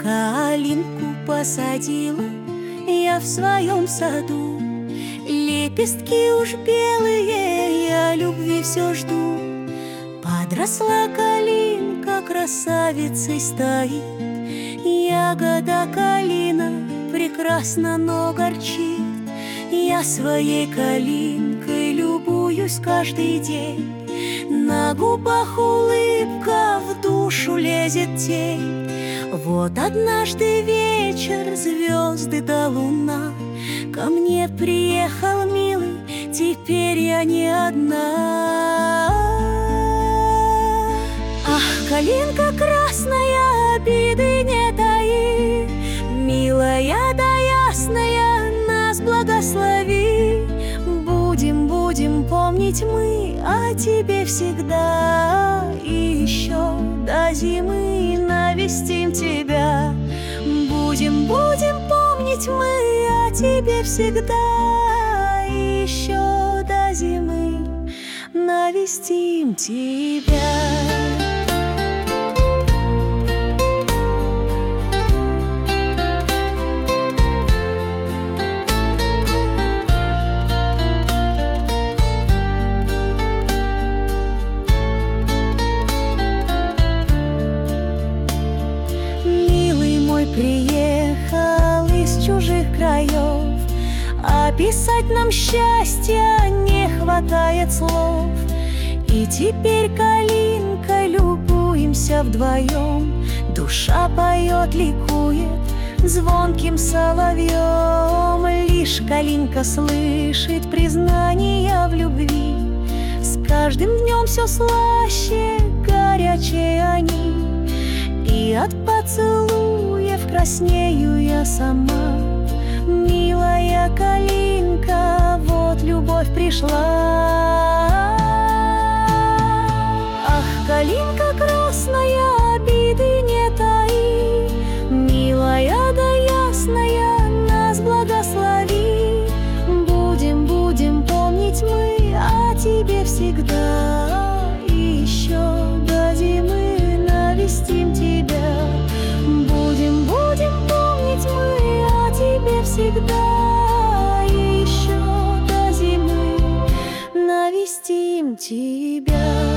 Калинку посадила я в своем саду, лепестки уж белые, я любви все жду. Подросла калинка, красавицей стоит, ягода калина прекрасна, но горчит. Я своей калинкой любуюсь каждый день, на губах улыбка, в душу лезет тень. Вот однажды вечер, звезды да луна, ко мне приехал милый, теперь я не одна. Ах, калинка красная, обиды не таи, милая да ясная, нас благослови. Будем помнить мы о тебе всегда, и еще до зимы навестим тебя. Будем помнить мы о тебе всегда, и еще до зимы навестим тебя. Приехал из чужих краев, описать нам счастья не хватает слов. И теперь, калинка, любуемся вдвоем, душа поет, ликует звонким соловьем. Лишь калинка слышит признания в любви, с каждым днем все слаще, горячее они. И от поцелуев краснею я сама. Милая калинка, вот любовь пришла. Ах, калинка красная, обиды не таи, милая да ясная, нас благослови. Будем помнить мы о тебе всегда, и еще до зимы навестим тебя. Будем помнить мы о тебе всегда, и еще до зимы навестим тебя.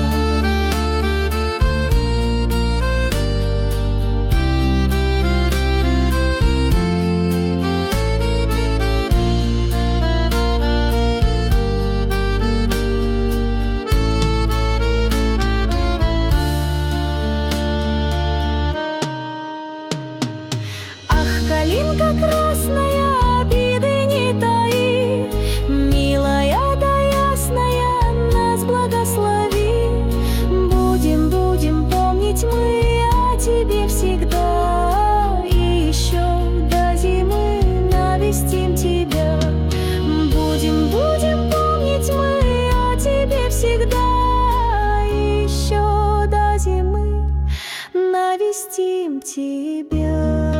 Калинка красная, обиды не таи, милая да ясная, нас благослови. Будем помнить мы о тебе всегда, и еще до зимы навестим тебя. Будем помнить мы о тебе всегда, и еще до зимы навестим тебя.